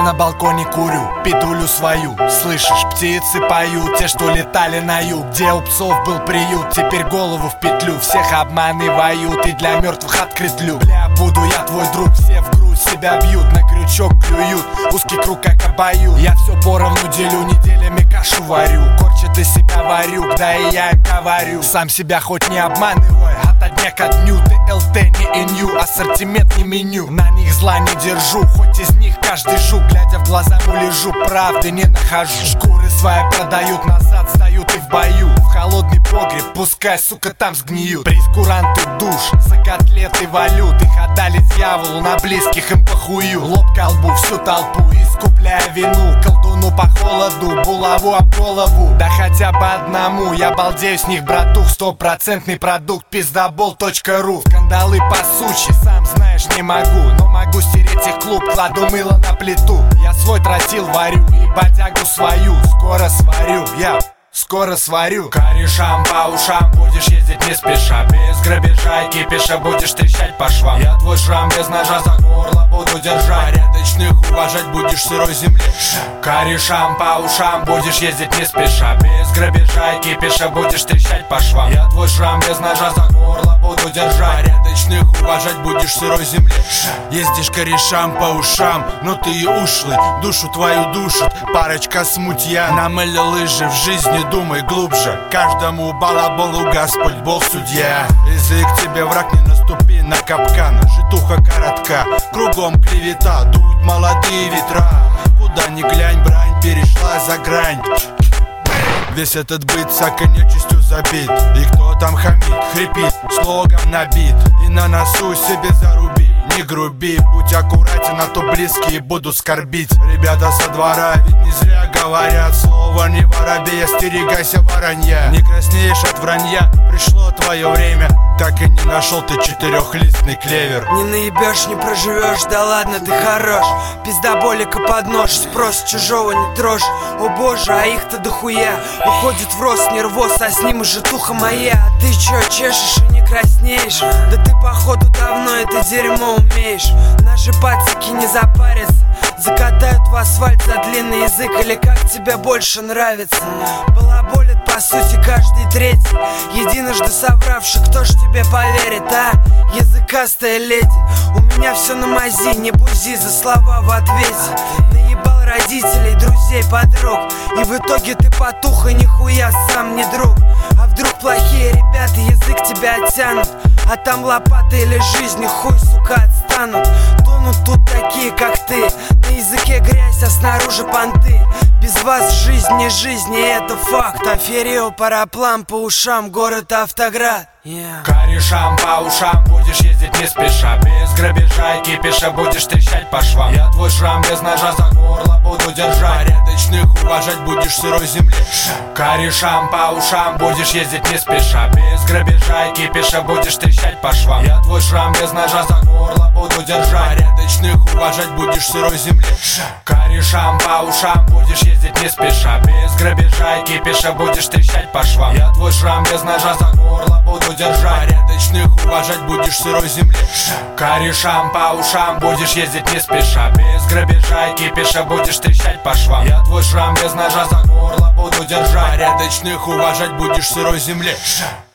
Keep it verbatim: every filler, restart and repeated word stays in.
на балконе курю, петулю свою. Слышишь, птицы поют, те, что летали на юг. Где у псов был приют, теперь голову в петлю. Всех обманывают и для мертвых открыт люк. Бля, буду я твой друг, все в грудь себя бьют, на крючок клюют, узкий круг как обоюд. Я все поровну делю, неделями кашу варю. Корчат из себя варюк, да и я им говорю. Сам себя хоть не обманывай, ото дня ко дню. Ты эл тэ не инью, ассортимент не меню. На них зла не держу, хоть из них каждый жук. Глядя в глаза му лежу, правды не нахожу. Шкуры свои продают, назад сдают и в бою. В холодный погреб, пускай, сука, там сгниют. Прейскуранты душ, за котлеты валют. Их отдали дьяволу, на близких им похую. Лоб ко лбу, всю толпу, искупляя вину. Колдуну по холоду, булаву об голову. Да хотя бы одному, я балдею с них, братух. Стопроцентный продукт, пиздобол точка ру. Скандалы по сучи, сам знаешь, не могу. Но могу стереть их клуб, кладу мыло на плиту. Я свой тротил варю и бодягу свою скоро сварю, я скоро сварю. Корешам по ушам будешь ездить не спеша. Без грабежа и кипиша будешь трещать по швам. Я твой шрам без ножа за горло буду держать. Порядочных уважать будешь в сырой земле. Корешам по ушам будешь ездить не спеша. Без грабежа и кипиша будешь трещать по швам. Я твой шрам без ножа за горло буду держать. Порядочных уважать будешь в сырой земле. Ездишь корешам по ушам, но ты и ушлый, душу твою душит парочка смутья. Намыли лыжи в жизни, думай глубже. Каждому балаболу Господь Бог судья. Язык тебе враг, не наступи на капкан. Житуха коротка, кругом клевета. Дуют молодые ветра, куда ни глянь, брань перешла за грань. Весь этот быт сака нечистью забит. И кто там хамит, хрипит, слогом набит. И на носу себе заруби, не груби. Будь аккуратен, а то близкие будут скорбить. Ребята со двора ведь не зря говорят: слово не воробей, остерегайся воронья. Не краснеешь от вранья, пришло твое время. Так и не нашел ты четырехлистный клевер. Не наебешь, не проживешь, да ладно, ты хорош. Пиздоболика под нож, спрос чужого не трожь. О боже, а их-то дохуя. Уходит в рост нервоз, а с ним и житуха моя. А ты чё, чешешь и не краснеешь? Да ты походу давно это дерьмо умеешь. Наши пацики не запарятся, закатают в асфальт за длинный язык. Или как тебе больше нравится? Балаболит по сути каждый третий, единожды совравший, кто ж тебе поверит, а? Языкастая леди, у меня все на мази, не бузи за слова в ответе. Наебал родителей, друзей, подруг, и в итоге ты потух и нихуя сам не друг. А вдруг плохие ребята язык тебя оттянут, а там лопата или жизнь, и хуй, сука, отстанут. Тонут тут такие, как ты, на языке грязь, а снаружи понты. Без вас жизнь не жизнь, и это факт. Аферио, параплан по ушам, город Автоград. Yeah. Корешам по ушам будешь ездить не спеша. Без грабежа и кипиша будешь трещать по швам. Я твой шрам без ножа за горло буду держать. Порядочных уважать будешь в сырой земле. Корешам по ушам будешь ездить не спеша. Без грабежа и кипиша будешь трещать по швам. Я твой шрам без ножа за горло буду держать. Порядочных уважать будешь в сырой земле. Корешам по ушам будешь ездить не спеша. Без грабежа и кипиша будешь трещать по швам. Я твой шрам без ножа за горло буду держать. Порядочных уважать будешь в сырой земле. Корешам по ушам будешь ездить не спеша. Без грабежа и кипиша будешь трещать по швам. Я твой шрам без ножа за горло буду держать. Порядочных уважать будешь в сырой земле.